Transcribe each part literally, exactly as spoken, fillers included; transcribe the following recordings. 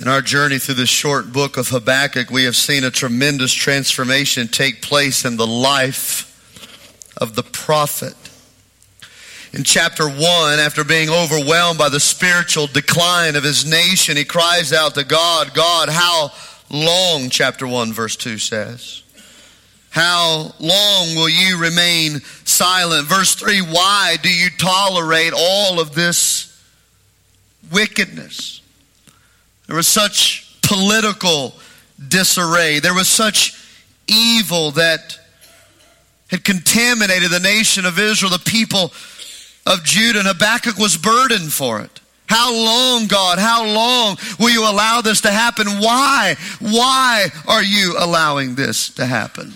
In our journey through this short book of Habakkuk, we have seen a tremendous transformation take place in the life of the prophet. In chapter one, after being overwhelmed by the spiritual decline of his nation, he cries out to God, God, how long, chapter one, verse two says, how long will you remain silent? Verse three, why do you tolerate all of this wickedness? There was such political disarray. There was such evil that had contaminated the nation of Israel, the people of Judah, and Habakkuk was burdened for it. How long, God? How long will you allow this to happen? Why? Why are you allowing this to happen?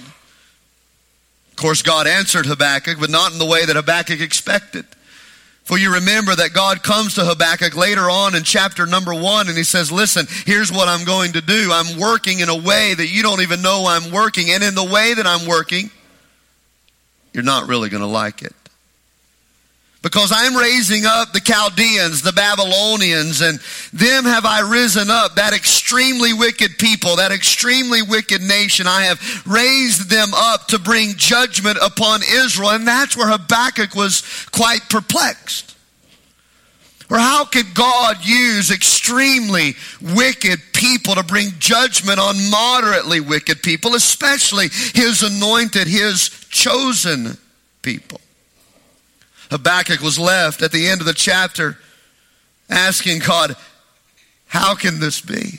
Of course, God answered Habakkuk, but not in the way that Habakkuk expected. For you remember that God comes to Habakkuk later on in chapter number one, and he says, listen, here's what I'm going to do. I'm working in a way that you don't even know I'm working. And in the way that I'm working, you're not really going to like it. Because I'm raising up the Chaldeans, the Babylonians, and them have I risen up, that extremely wicked people, that extremely wicked nation. I have raised them up to bring judgment upon Israel. And that's where Habakkuk was quite perplexed. Or how could God use extremely wicked people to bring judgment on moderately wicked people, especially his anointed, his chosen people? Habakkuk was left at the end of the chapter asking God, how can this be?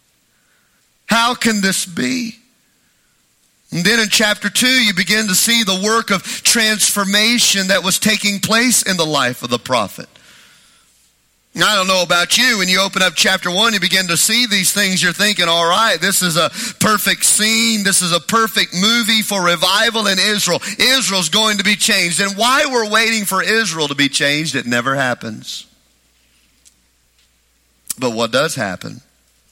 How can this be? And then in chapter two, you begin to see the work of transformation that was taking place in the life of the prophet. I don't know about you, when you open up chapter one, you begin to see these things, you're thinking, all right, this is a perfect scene, this is a perfect movie for revival in Israel. Israel's going to be changed. And while we're waiting for Israel to be changed, it never happens. But what does happen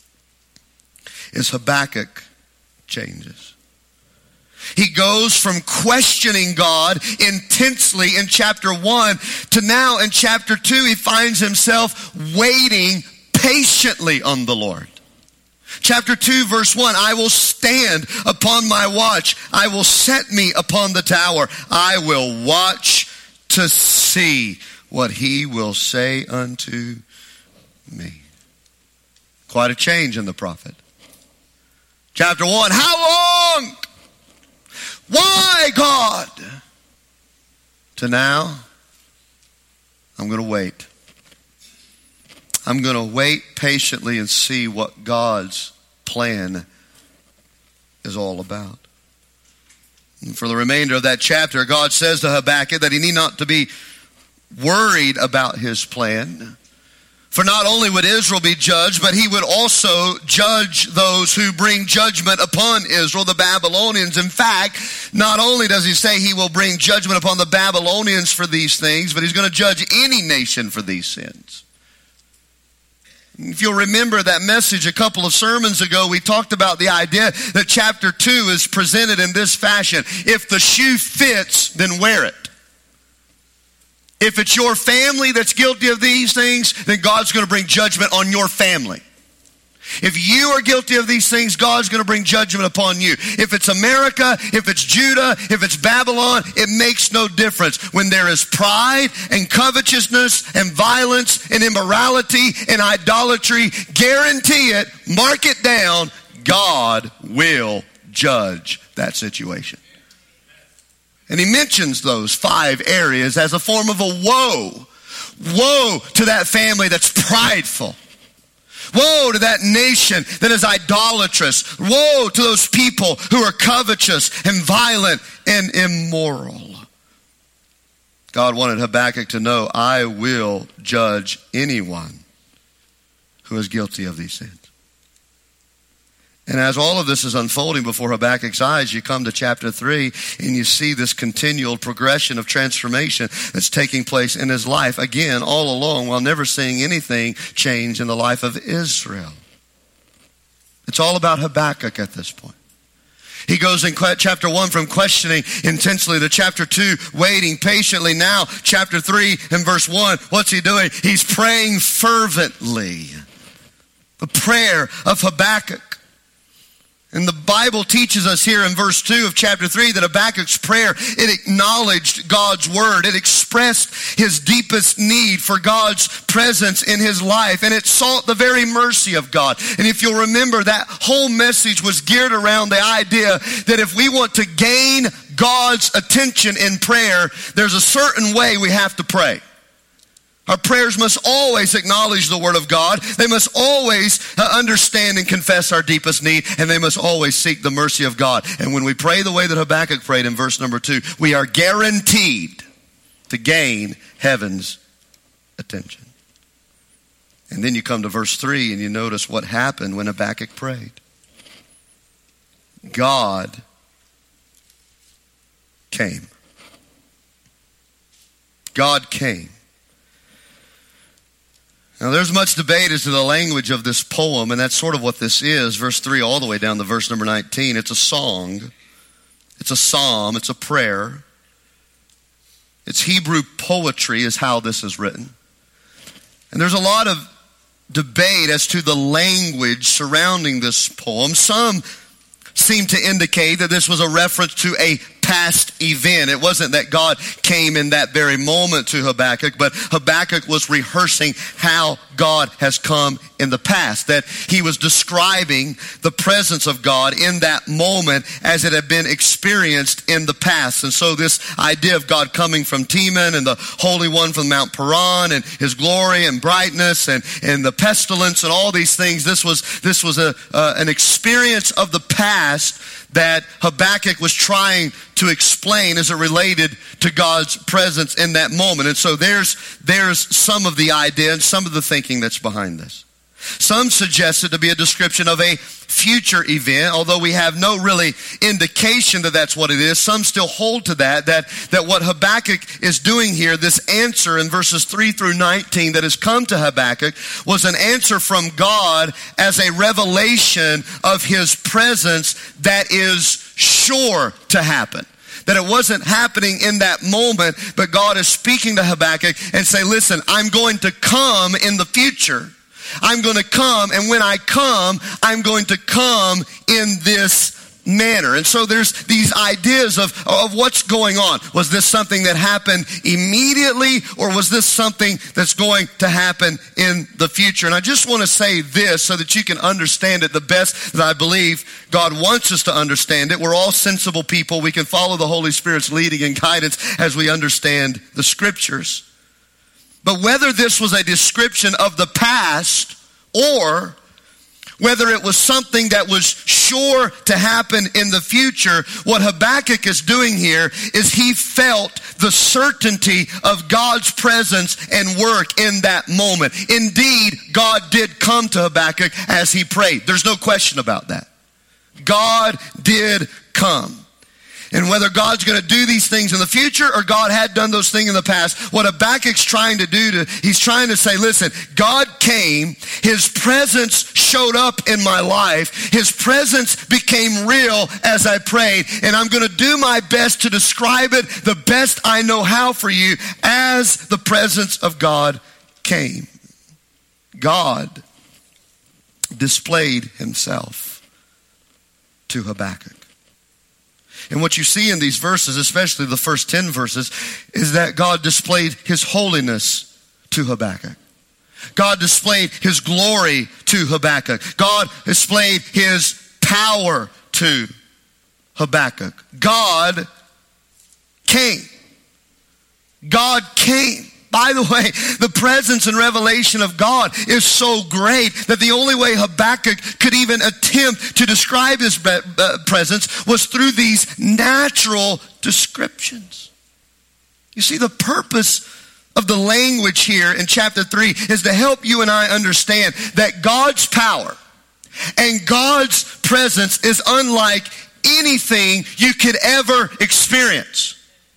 is Habakkuk changes. He goes from questioning God intensely in chapter one to now in chapter two, he finds himself waiting patiently on the Lord. Chapter two, verse one, I will stand upon my watch. I will set me upon the tower. I will watch to see what he will say unto me. Quite a change in the prophet. Chapter one, how long? Why, God? To now, I'm going to wait. I'm going to wait patiently and see what God's plan is all about. And for the remainder of that chapter, God says to Habakkuk that he need not to be worried about his plan. For not only would Israel be judged, but he would also judge those who bring judgment upon Israel, the Babylonians. In fact, not only does he say he will bring judgment upon the Babylonians for these things, but he's going to judge any nation for these sins. If you'll remember that message a couple of sermons ago, we talked about the idea that chapter two is presented in this fashion. If the shoe fits, then wear it. If it's your family that's guilty of these things, then God's going to bring judgment on your family. If you are guilty of these things, God's going to bring judgment upon you. If it's America, if it's Judah, if it's Babylon, it makes no difference. When there is pride and covetousness and violence and immorality and idolatry, guarantee it, mark it down, God will judge that situation. And he mentions those five areas as a form of a woe. Woe to that family that's prideful. Woe to that nation that is idolatrous. Woe to those people who are covetous and violent and immoral. God wanted Habakkuk to know, I will judge anyone who is guilty of these sins. And as all of this is unfolding before Habakkuk's eyes, you come to chapter three and you see this continual progression of transformation that's taking place in his life. Again, all along, while never seeing anything change in the life of Israel. It's all about Habakkuk at this point. He goes in chapter one from questioning intensely to chapter two, waiting patiently. Now, chapter three and verse one, what's he doing? He's praying fervently. The prayer of Habakkuk. And the Bible teaches us here in verse two of chapter three that Habakkuk's prayer, it acknowledged God's word. It expressed his deepest need for God's presence in his life. And it sought the very mercy of God. And if you'll remember, that whole message was geared around the idea that if we want to gain God's attention in prayer, there's a certain way we have to pray. Our prayers must always acknowledge the word of God. They must always uh, understand and confess our deepest need. And they must always seek the mercy of God. And when we pray the way that Habakkuk prayed in verse number two, we are guaranteed to gain heaven's attention. And then you come to verse three and you notice what happened when Habakkuk prayed. God came. God came. Now, there's much debate as to the language of this poem, and that's sort of what this is, verse three all the way down to verse number nineteen. It's a song. It's a psalm. It's a prayer. It's Hebrew poetry is how this is written. And there's a lot of debate as to the language surrounding this poem. Some seem to indicate that this was a reference to a past event. It wasn't that God came in that very moment to Habakkuk, but Habakkuk was rehearsing how God has come in the past, that he was describing the presence of God in that moment as it had been experienced in the past. And so this idea of God coming from Teman and the Holy One from Mount Paran and his glory and brightness and, and the pestilence and all these things, this was, this was a, uh, an experience of the past that Habakkuk was trying to explain as it related to God's presence in that moment. And so there's, there's some of the idea and some of the thinking that's behind this. Some suggest it to be a description of a future event, although we have no really indication that that's what it is. Some still hold to that, that, that what Habakkuk is doing here, this answer in verses three through nineteen that has come to Habakkuk, was an answer from God as a revelation of his presence that is sure to happen. That it wasn't happening in that moment, but God is speaking to Habakkuk and say, listen, I'm going to come in the future. I'm going to come, and when I come, I'm going to come in this manner. And so there's these ideas of, of what's going on. Was this something that happened immediately, or was this something that's going to happen in the future? And I just want to say this so that you can understand it the best that I believe God wants us to understand it. We're all sensible people. We can follow the Holy Spirit's leading and guidance as we understand the Scriptures. But whether this was a description of the past or whether it was something that was sure to happen in the future, what Habakkuk is doing here is he felt the certainty of God's presence and work in that moment. Indeed, God did come to Habakkuk as he prayed. There's no question about that. God did come. And whether God's going to do these things in the future or God had done those things in the past, what Habakkuk's trying to do, to, he's trying to say, listen, God came, his presence showed up in my life, his presence became real as I prayed, and I'm going to do my best to describe it the best I know how for you as the presence of God came. God displayed himself to Habakkuk. And what you see in these verses, especially the first ten verses, is that God displayed his holiness to Habakkuk. God displayed his glory to Habakkuk. God displayed his power to Habakkuk. God came. God came. By the way, the presence and revelation of God is so great that the only way Habakkuk could even attempt to describe his presence was through these natural descriptions. You see, the purpose of the language here in chapter three is to help you and I understand that God's power and God's presence is unlike anything you could ever experience.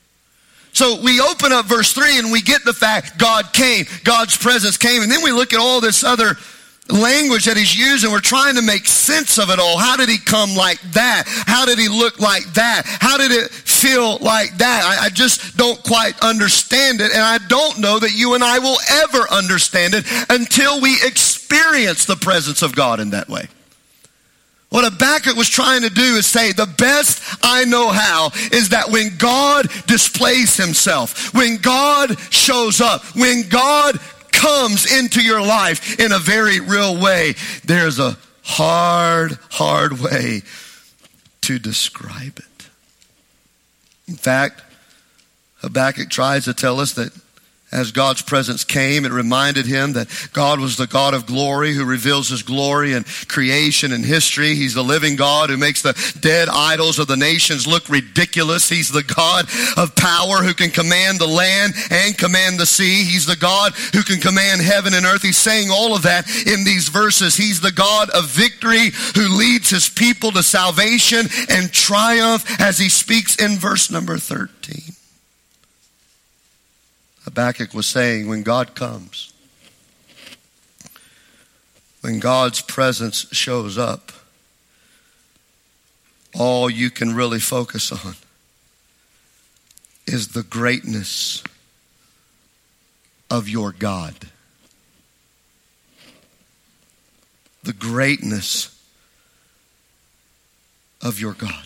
So we open up verse three and we get the fact God came, God's presence came, and then we look at all this other language that he's using. We're trying to make sense of it all. How did he come like that? How did he look like that? How did it feel like that? I, I just don't quite understand it, and I don't know that you and I will ever understand it until we experience experience the presence of God in that way. What Habakkuk was trying to do is say, the best I know how is that when God displays himself, when God shows up, when God comes into your life in a very real way, there's a hard, hard way to describe it. In fact, Habakkuk tries to tell us that as God's presence came, it reminded him that God was the God of glory who reveals his glory in creation and history. He's the living God who makes the dead idols of the nations look ridiculous. He's the God of power who can command the land and command the sea. He's the God who can command heaven and earth. He's saying all of that in these verses. He's the God of victory who leads his people to salvation and triumph, as he speaks in verse number thirteen. Habakkuk was saying, when God comes, when God's presence shows up, all you can really focus on is the greatness of your God. The greatness of your God.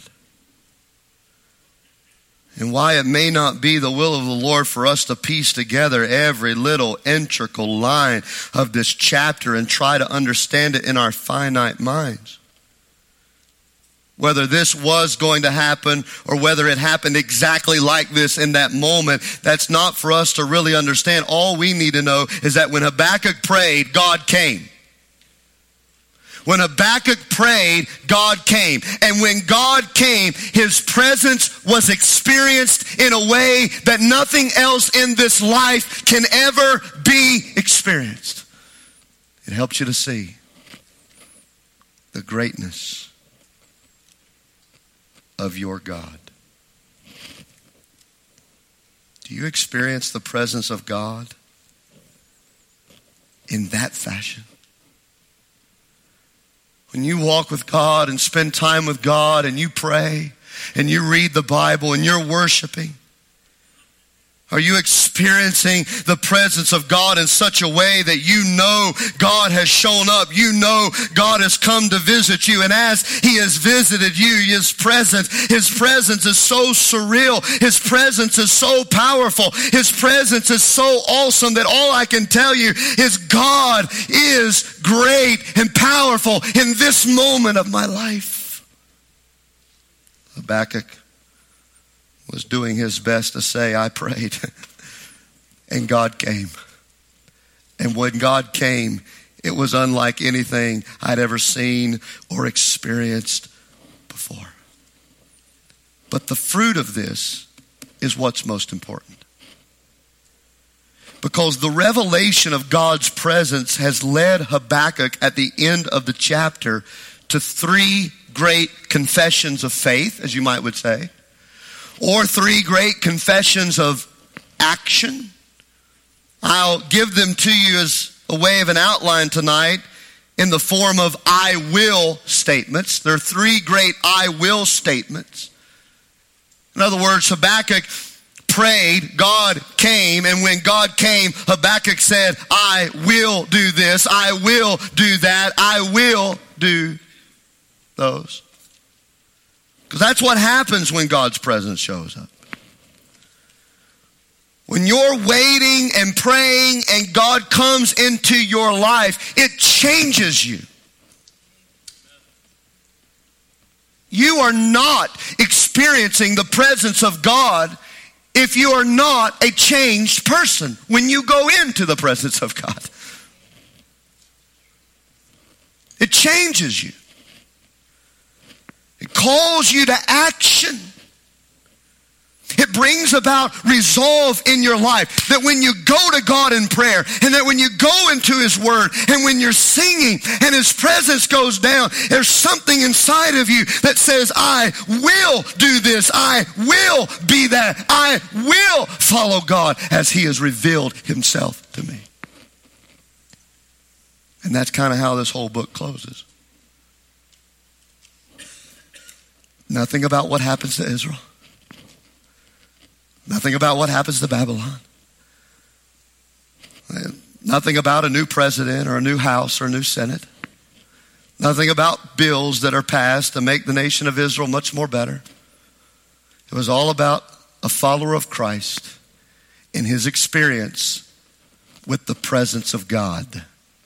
And why it may not be the will of the Lord for us to piece together every little integral line of this chapter and try to understand it in our finite minds. Whether this was going to happen or whether it happened exactly like this in that moment, that's not for us to really understand. All we need to know is that when Habakkuk prayed, God came. When Habakkuk prayed, God came. And when God came, his presence was experienced in a way that nothing else in this life can ever be experienced. It helps you to see the greatness of your God. Do you experience the presence of God in that fashion? When you walk with God and spend time with God and you pray and you read the Bible and you're worshiping, are you experiencing the presence of God in such a way that you know God has shown up? You know God has come to visit you. And as he has visited you, his presence, his presence is so surreal. His presence is so powerful. His presence is so awesome that all I can tell you is God is great and powerful in this moment of my life. Habakkuk was doing his best to say, I prayed, and God came. And when God came, it was unlike anything I'd ever seen or experienced before. But the fruit of this is what's most important. Because the revelation of God's presence has led Habakkuk at the end of the chapter to three great confessions of faith, as you might would say, or three great confessions of action. I'll give them to you as a way of an outline tonight in the form of I will statements. There are three great I will statements. In other words, Habakkuk prayed, God came, and when God came, Habakkuk said, I will do this, I will do that, I will do those. Because that's what happens when God's presence shows up. When you're waiting and praying and God comes into your life, it changes you. You are not experiencing the presence of God if you are not a changed person when you go into the presence of God. It changes you. It calls you to action. It brings about resolve in your life. That when you go to God in prayer, and that when you go into his word, and when you're singing and his presence goes down, there's something inside of you that says, I will do this. I will be that. I will follow God as he has revealed himself to me. And that's kind of how this whole book closes. Nothing about what happens to Israel. Nothing about what happens to Babylon. Nothing about a new president or a new House or a new Senate. Nothing about bills that are passed to make the nation of Israel much more better. It was all about a follower of Christ in his experience with the presence of God.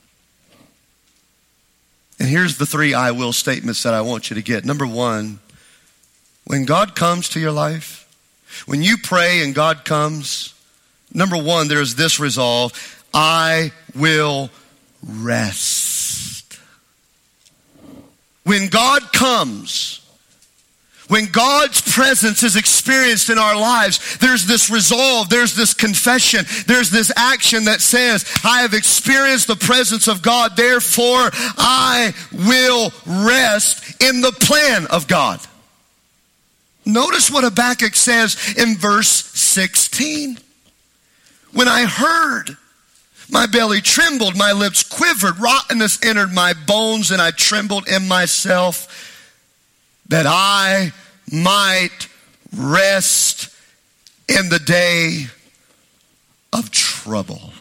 And here's the three I will statements that I want you to get. Number one, when God comes to your life, when you pray and God comes, number one, there's this resolve: I will rest. When God comes, when God's presence is experienced in our lives, there's this resolve, there's this confession, there's this action that says, I have experienced the presence of God, therefore I will rest in the plan of God. Notice what Habakkuk says in verse sixteen. When I heard, my belly trembled, my lips quivered, rottenness entered my bones, and I trembled in myself, that I might rest in the day of trouble.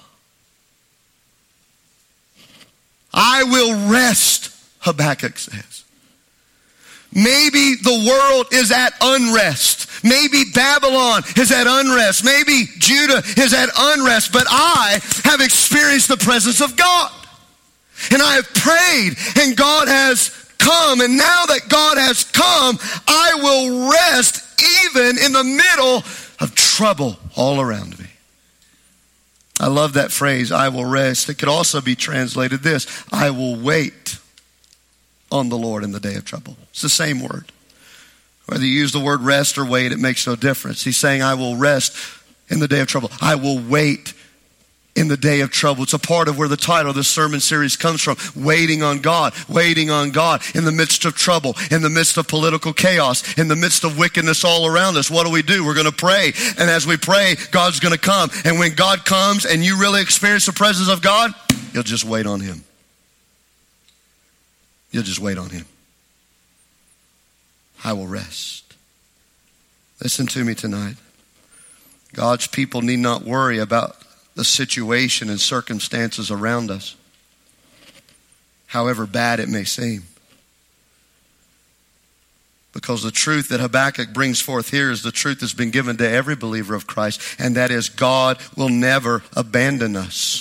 I will rest, Habakkuk says. Maybe the world is at unrest. Maybe Babylon is at unrest. Maybe Judah is at unrest. But I have experienced the presence of God. And I have prayed, and God has come. And now that God has come, I will rest even in the middle of trouble all around me. I love that phrase, I will rest. It could also be translated this: I will wait on the Lord in the day of trouble. It's the same word. Whether you use the word rest or wait, it makes no difference. He's saying, I will rest in the day of trouble. I will wait in the day of trouble. It's a part of where the title of this sermon series comes from. Waiting on God. Waiting on God in the midst of trouble, in the midst of political chaos, in the midst of wickedness all around us. What do we do? We're going to pray. And as we pray, God's going to come. And when God comes and you really experience the presence of God, you'll just wait on him. You'll just wait on him. I will rest. Listen to me tonight. God's people need not worry about the situation and circumstances around us, however bad it may seem. Because the truth that Habakkuk brings forth here is the truth that's been given to every believer of Christ, and that is God will never abandon us.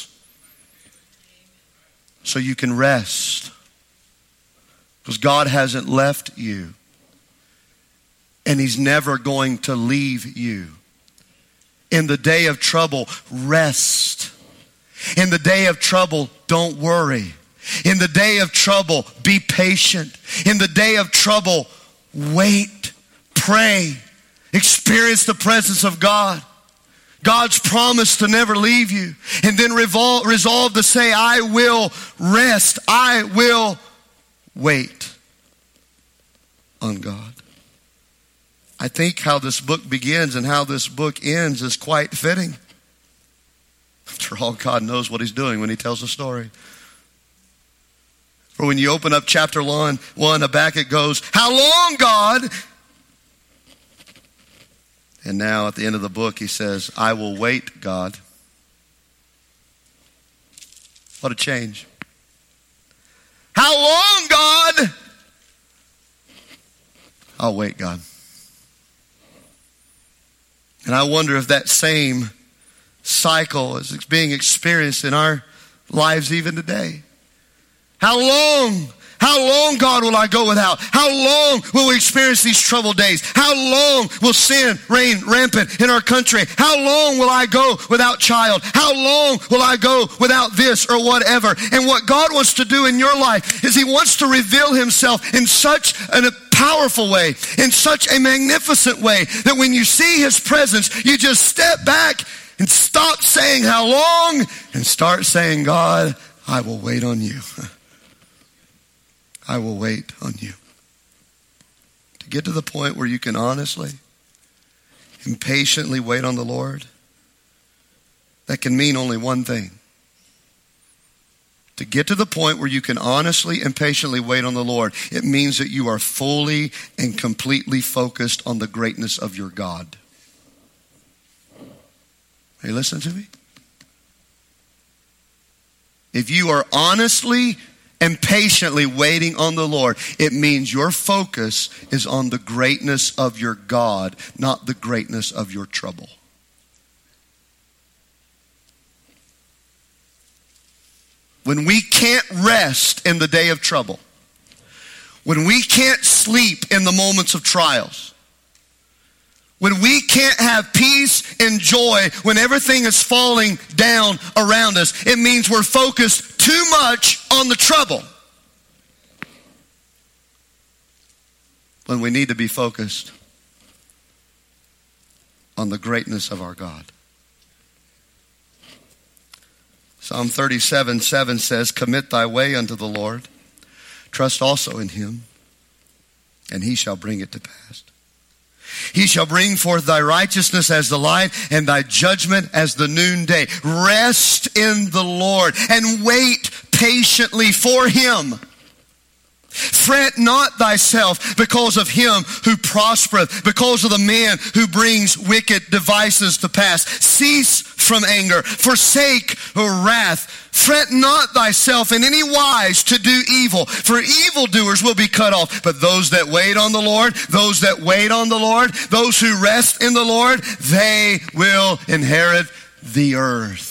So you can rest. Because God hasn't left you. And he's never going to leave you. In the day of trouble, rest. In the day of trouble, don't worry. In the day of trouble, be patient. In the day of trouble, wait, pray, experience the presence of God. God's promise to never leave you. And then revol- resolve to say, I will rest. I will wait on God. I think how this book begins and how this book ends is quite fitting. After all, God knows what he's doing when he tells a story. For when you open up chapter one, one, Habakkuk goes, how long, God? And now at the end of the book, he says, I will wait, God. What a change. How long, God? I'll wait, God. And I wonder if that same cycle is being experienced in our lives even today. How long, how long, God, will I go without? How long will we experience these troubled days? How long will sin reign rampant in our country? How long will I go without child? How long will I go without this or whatever? And what God wants to do in your life is he wants to reveal himself in such a powerful way, in such a magnificent way, that when you see his presence, you just step back and stop saying how long and start saying, God, I will wait on you. I will wait on you. To get to the point where you can honestly and patiently wait on the Lord, that can mean only one thing. To get to the point where you can honestly and patiently wait on the Lord, it means that you are fully and completely focused on the greatness of your God. Are you listening to me? If you are honestly and patiently waiting on the Lord, it means your focus is on the greatness of your God, not the greatness of your trouble. When we can't rest in the day of trouble, when we can't sleep in the moments of trials, when we can't have peace and joy when everything is falling down around us, it means we're focused too much on the trouble when we need to be focused on the greatness of our God. Psalm thirty-seven seven says, commit thy way unto the Lord. Trust also in him, and he shall bring it to pass. He shall bring forth thy righteousness as the light and thy judgment as the noonday. Rest in the Lord and wait patiently for him. Fret not thyself because of him who prospereth, because of the man who brings wicked devices to pass. Cease from anger, forsake wrath. Fret not thyself in any wise to do evil, for evildoers will be cut off. But those that wait on the Lord, those that wait on the Lord, those who rest in the Lord, they will inherit the earth.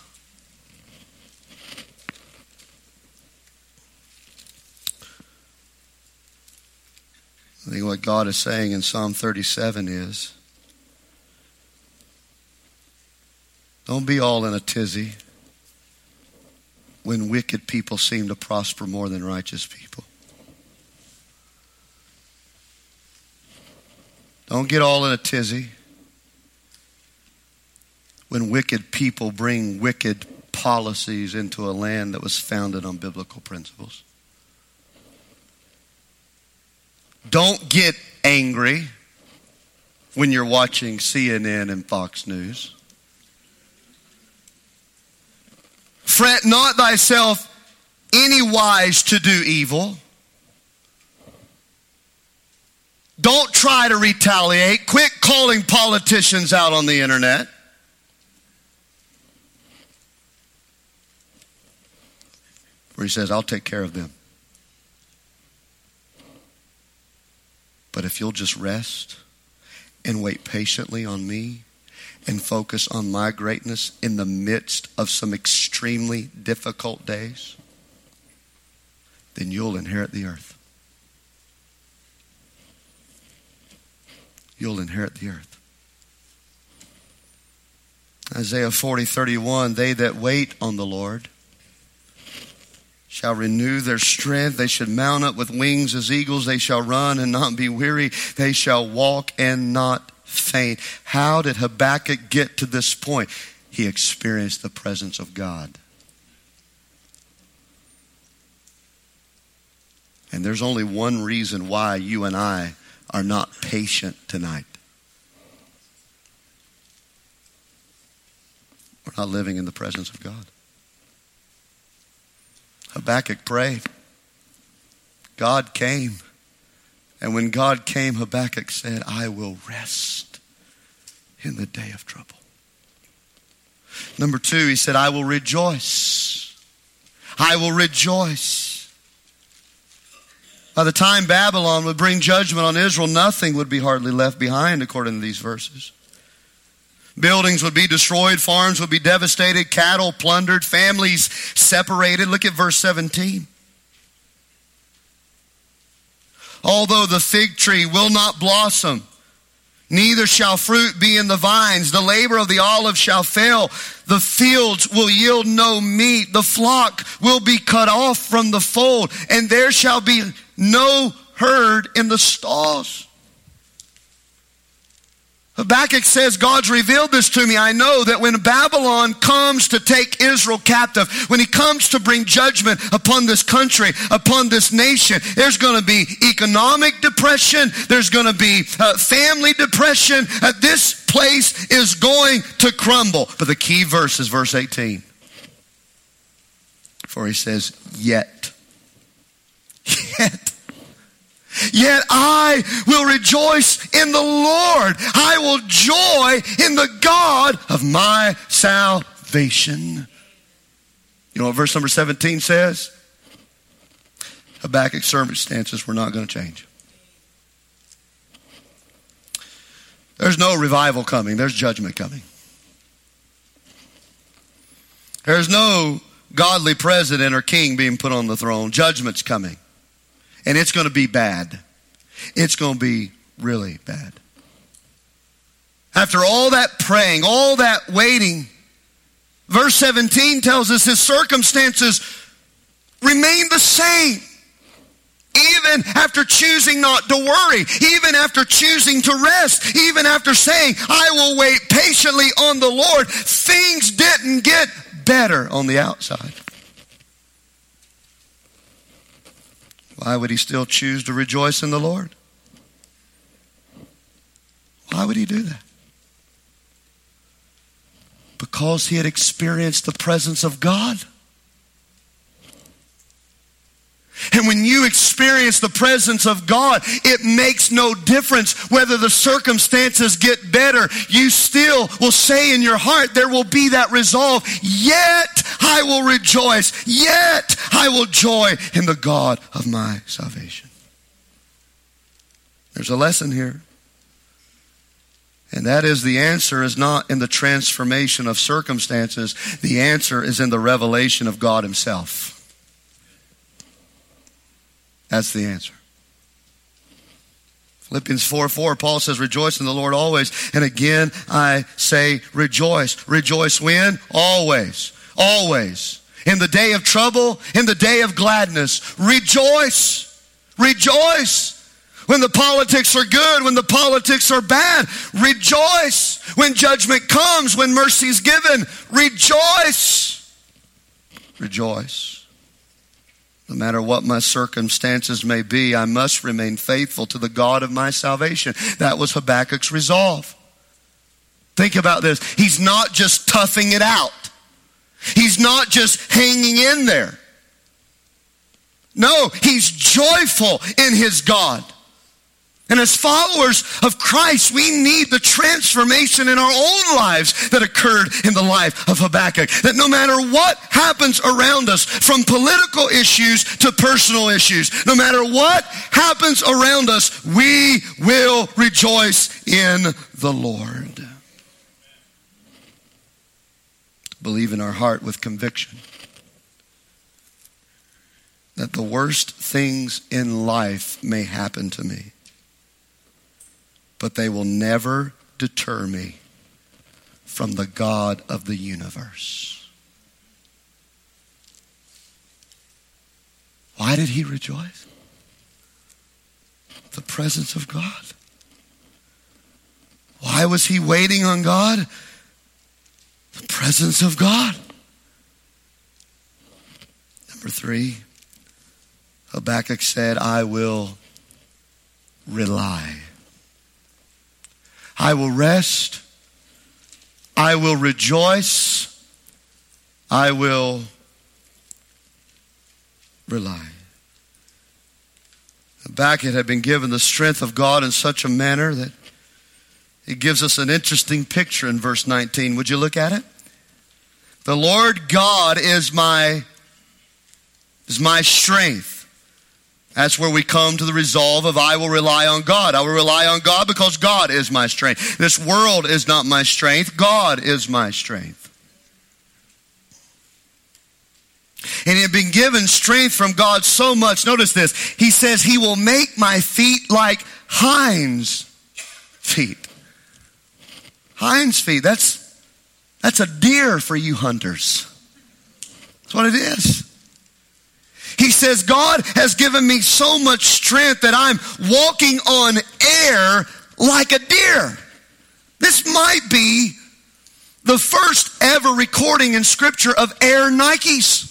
I think what God is saying in Psalm thirty-seven is, don't be all in a tizzy when wicked people seem to prosper more than righteous people. Don't get all in a tizzy when wicked people bring wicked policies into a land that was founded on biblical principles. Don't get angry when you're watching C N N and Fox News. Fret not thyself any wise to do evil. Don't try to retaliate. Quit calling politicians out on the internet. Where he says, I'll take care of them. But if you'll just rest and wait patiently on me and focus on my greatness in the midst of some extremely difficult days, then you'll inherit the earth. You'll inherit the earth. Isaiah forty thirty-one, they that wait on the Lord shall renew their strength. They should mount up with wings as eagles. They shall run and not be weary. They shall walk and not faint. How did Habakkuk get to this point? He experienced the presence of God. And there's only one reason why you and I are not patient tonight. We're not living in the presence of God. Habakkuk prayed. God came. And when God came, Habakkuk said, I will rest in the day of trouble. Number two, he said, I will rejoice. I will rejoice. By the time Babylon would bring judgment on Israel, nothing would be hardly left behind, according to these verses. Buildings would be destroyed, farms would be devastated, cattle plundered, families separated. Look at verse seventeen. Although the fig tree will not blossom, neither shall fruit be in the vines, the labor of the olive shall fail, the fields will yield no meat, the flock will be cut off from the fold, and there shall be no herd in the stalls. Habakkuk says, God's revealed this to me. I know that when Babylon comes to take Israel captive, when he comes to bring judgment upon this country, upon this nation, there's going to be economic depression. There's going to be uh, family depression. Uh, this place is going to crumble. But the key verse is verse eighteen. For he says, yet, yet. Yet I will rejoice in the Lord. I will joy in the God of my salvation. You know what verse number seventeen says? Habakkuk's circumstances were not going to change. There's no revival coming. There's judgment coming. There's no godly president or king being put on the throne. Judgment's coming. And it's going to be bad. It's going to be really bad. After all that praying, all that waiting, verse seventeen tells us his circumstances remain the same. Even after choosing not to worry, even after choosing to rest, even after saying, I will wait patiently on the Lord, things didn't get better on the outside. Why would he still choose to rejoice in the Lord? Why would he do that? Because he had experienced the presence of God. And when you experience the presence of God, it makes no difference whether the circumstances get better. You still will say in your heart, there will be that resolve, yet I will rejoice, yet I will joy in the God of my salvation. There's a lesson here. And that is, the answer is not in the transformation of circumstances. The answer is in the revelation of God himself. That's the answer. Philippians four four, Paul says, rejoice in the Lord always. And again, I say rejoice. Rejoice when? Always. Always. In the day of trouble, in the day of gladness. Rejoice. Rejoice. When the politics are good, when the politics are bad, rejoice. When judgment comes, when mercy is given, rejoice. Rejoice. No matter what my circumstances may be, I must remain faithful to the God of my salvation. That was Habakkuk's resolve. Think about this. He's not just toughing it out. He's not just hanging in there. No, he's joyful in his God. And as followers of Christ, we need the transformation in our own lives that occurred in the life of Habakkuk. That no matter what happens around us, from political issues to personal issues, no matter what happens around us, we will rejoice in the Lord. Believe in our heart with conviction that the worst things in life may happen to me, but they will never deter me from the God of the universe. Why did he rejoice? The presence of God. Why was he waiting on God? The presence of God. Number three, Habakkuk said, I will rely. I will rest. I will rejoice. I will rely. Habakkuk had been given the strength of God in such a manner that it gives us an interesting picture in verse nineteen. Would you look at it? The Lord God is my, is my strength. That's where we come to the resolve of I will rely on God. I will rely on God because God is my strength. This world is not my strength. God is my strength. And he had been given strength from God so much. Notice this. He says he will make my feet like hinds feet. Hinds feet. That's, that's a deer for you hunters. That's what it is. He says, God has given me so much strength that I'm walking on air like a deer. This might be the first ever recording in Scripture of Air Nikes.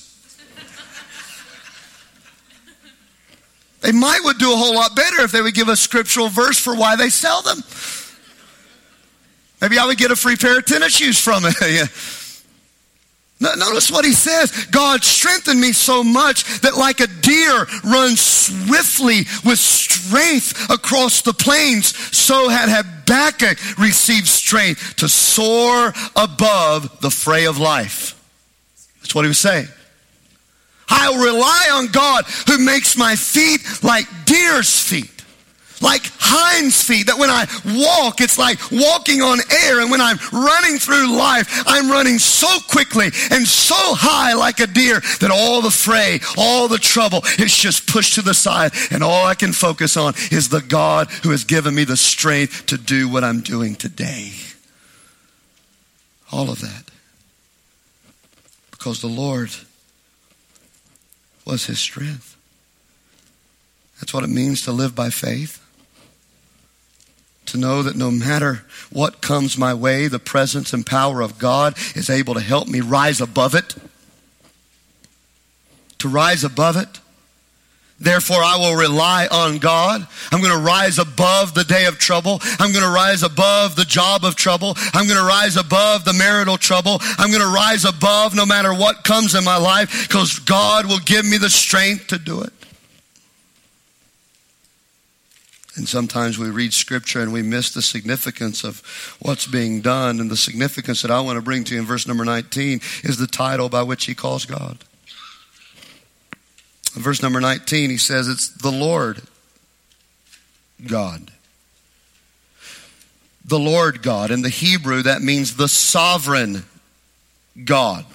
They might would do a whole lot better if they would give a scriptural verse for why they sell them. Maybe I would get a free pair of tennis shoes from it. Yeah. Notice what he says. God strengthened me so much that like a deer runs swiftly with strength across the plains, so had Habakkuk received strength to soar above the fray of life. That's what he was saying. I'll rely on God who makes my feet like deer's feet. Like hinds feet, that when I walk, it's like walking on air. And when I'm running through life, I'm running so quickly and so high like a deer that all the fray, all the trouble is just pushed to the side. And all I can focus on is the God who has given me the strength to do what I'm doing today. All of that. Because the Lord was his strength. That's what it means to live by faith. To know that no matter what comes my way, the presence and power of God is able to help me rise above it. To rise above it. Therefore, I will rely on God. I'm going to rise above the day of trouble. I'm going to rise above the job of trouble. I'm going to rise above the marital trouble. I'm going to rise above no matter what comes in my life, because God will give me the strength to do it. And sometimes we read scripture and we miss the significance of what's being done. And the significance that I want to bring to you in verse number nineteen is the title by which he calls God. In verse number nineteen, he says it's the Lord God. The Lord God. In the Hebrew, that means the sovereign God.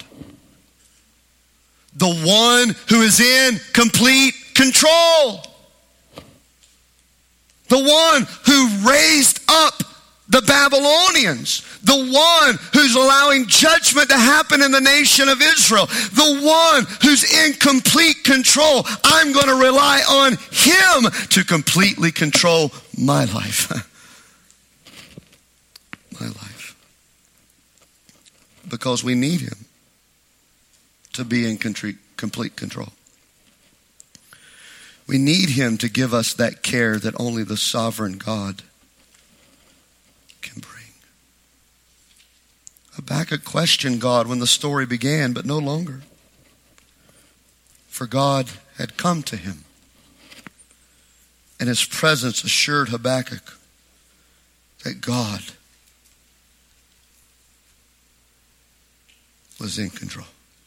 The one who is in complete control. The one who raised up the Babylonians. The one who's allowing judgment to happen in the nation of Israel. The one who's in complete control. I'm going to rely on him to completely control my life. My life. Because we need him to be in complete control. We need him to give us that care that only the sovereign God can bring. Habakkuk questioned God when the story began, but no longer. For God had come to him, and his presence assured Habakkuk that God was in control.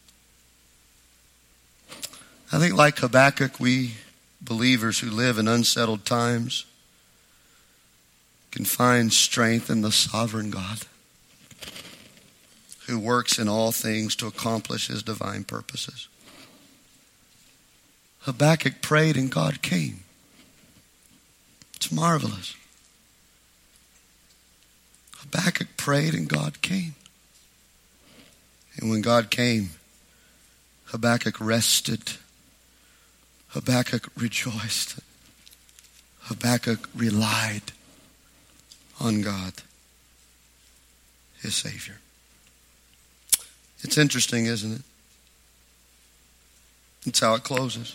I think like Habakkuk, we believers who live in unsettled times can find strength in the sovereign God who works in all things to accomplish his divine purposes. Habakkuk prayed and God came. It's marvelous. Habakkuk prayed and God came. And when God came, Habakkuk rested. Habakkuk rejoiced. Habakkuk relied on God, his Savior. It's interesting, isn't it? It's how it closes.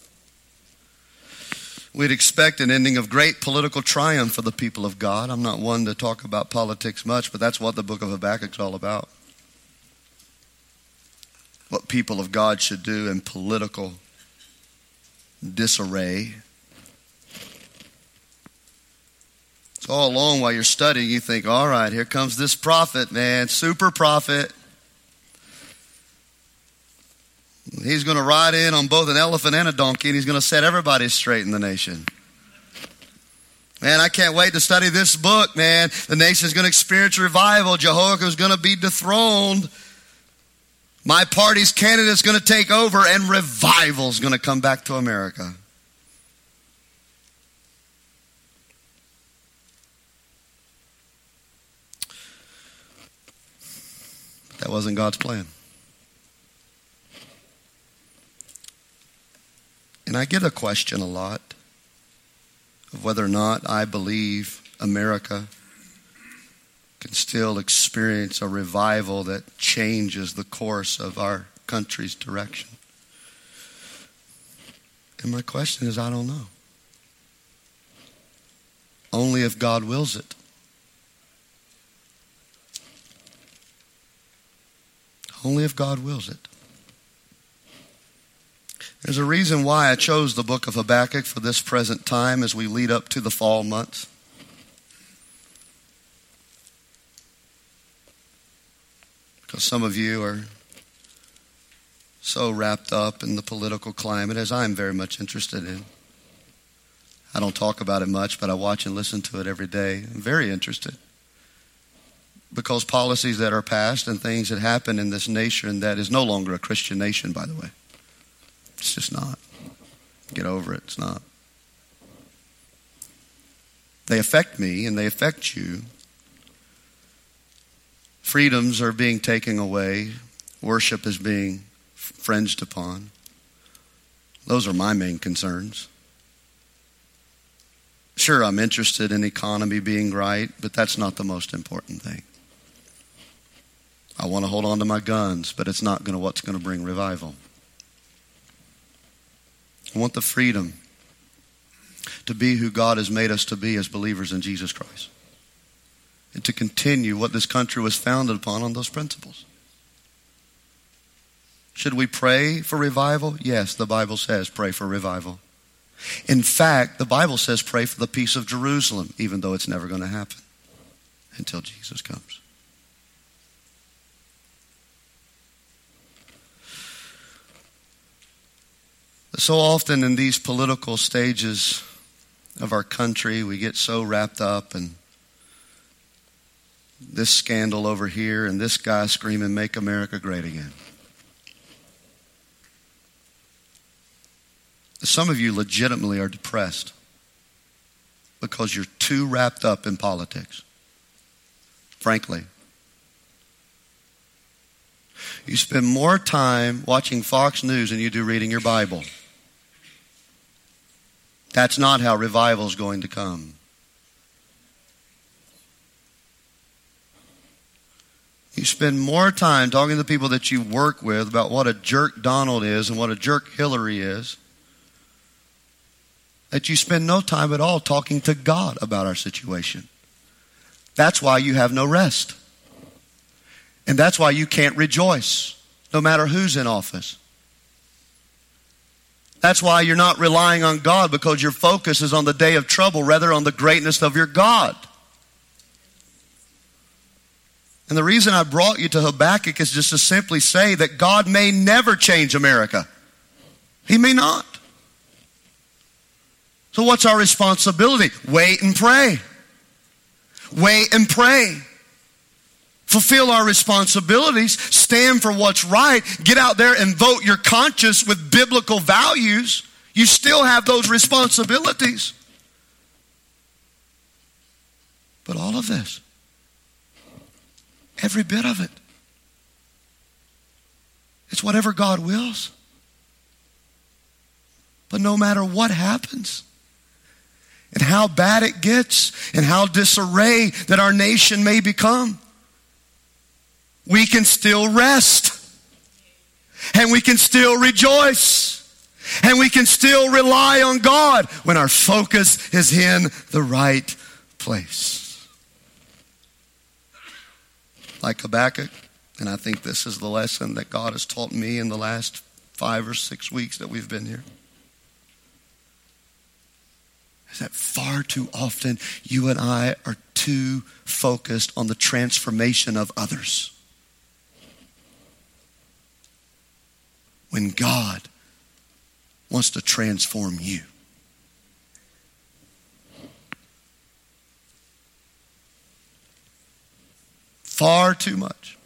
We'd expect an ending of great political triumph for the people of God. I'm not one to talk about politics much, but that's what the book of Habakkuk's all about. What people of God should do in political disarray. So all along while you're studying, you think, all right, here comes this prophet, man, super prophet. He's going to ride in on both an elephant and a donkey, and he's going to set everybody straight in the nation. Man, I can't wait to study this book, man. The nation's going to experience revival. Jehoiakim's going to be dethroned. My party's candidate's going to take over, and revival's going to come back to America. But that wasn't God's plan. And I get a question a lot of whether or not I believe America can still experience a revival that changes the course of our country's direction. And my question is, I don't know. Only if God wills it. Only if God wills it. There's a reason why I chose the book of Habakkuk for this present time as we lead up to the fall months. Because some of you are so wrapped up in the political climate, as I'm very much interested in. I don't talk about it much, but I watch and listen to it every day. I'm very interested. Because policies that are passed and things that happen in this nation that is no longer a Christian nation, by the way. It's just not. Get over it. It's not. They affect me and they affect you. Freedoms are being taken away. Worship is being infringed upon. Those are my main concerns. Sure, I'm interested in economy being right, but that's not the most important thing. I want to hold on to my guns, but it's not going to what's going to bring revival. I want the freedom to be who God has made us to be as believers in Jesus Christ. And to continue what this country was founded upon on those principles. Should we pray for revival? Yes, the Bible says pray for revival. In fact, the Bible says pray for the peace of Jerusalem, even though it's never going to happen until Jesus comes. So often in these political stages of our country, we get so wrapped up in this scandal over here and this guy screaming, "Make America Great Again." Some of you legitimately are depressed because you're too wrapped up in politics. Frankly. You spend more time watching Fox News than you do reading your Bible. That's not how revival is going to come. You spend more time talking to the people that you work with about what a jerk Donald is and what a jerk Hillary is, that you spend no time at all talking to God about our situation. That's why you have no rest. And that's why you can't rejoice, no matter who's in office. That's why you're not relying on God, because your focus is on the day of trouble rather on the greatness of your God. And the reason I brought you to Habakkuk is just to simply say that God may never change America. He may not. So what's our responsibility? Wait and pray. Wait and pray. Fulfill our responsibilities. Stand for what's right. Get out there and vote your conscience with biblical values. You still have those responsibilities. But all of this, every bit of it, it's whatever God wills. But no matter what happens, and how bad it gets, and how disarray that our nation may become, we can still rest. And we can still rejoice. And we can still rely on God when our focus is in the right place. Like Habakkuk, and I think this is the lesson that God has taught me in the last five or six weeks that we've been here, is that far too often you and I are too focused on the transformation of others, when God wants to transform you. Far too much.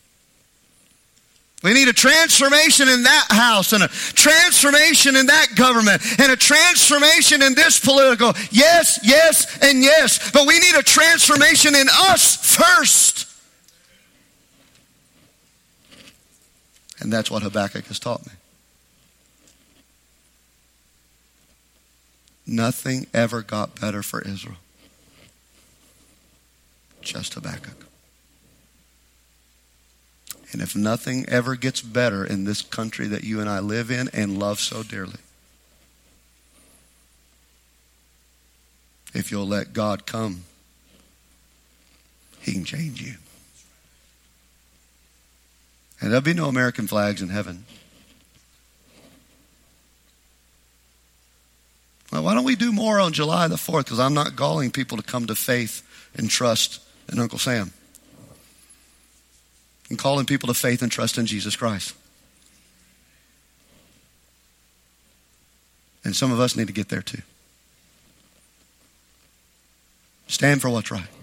We need a transformation in that house, and a transformation in that government, and a transformation in this political. Yes, yes, and yes. But we need a transformation in us first. And that's what Habakkuk has taught me. Nothing ever got better for Israel. Just Habakkuk. And if nothing ever gets better in this country that you and I live in and love so dearly, if you'll let God come, He can change you. And there'll be no American flags in heaven. Well, why don't we do more on July the fourth? Because I'm not calling people to come to faith and trust in Uncle Sam. I'm calling people to faith and trust in Jesus Christ. And some of us need to get there too. Stand for what's right.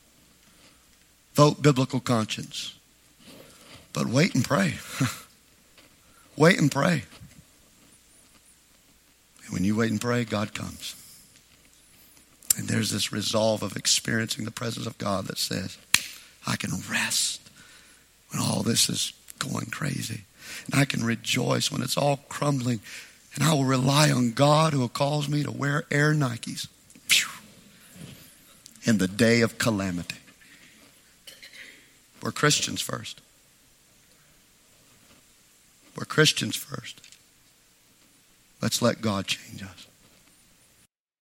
Vote biblical conscience. But wait and pray. Wait and pray. And when you wait and pray, God comes. And there's this resolve of experiencing the presence of God that says, I can rest when all this is going crazy. And I can rejoice when it's all crumbling. And I will rely on God who calls me to wear Air Nikes in the day of calamity. We're Christians first. We're Christians first. Let's let God change us.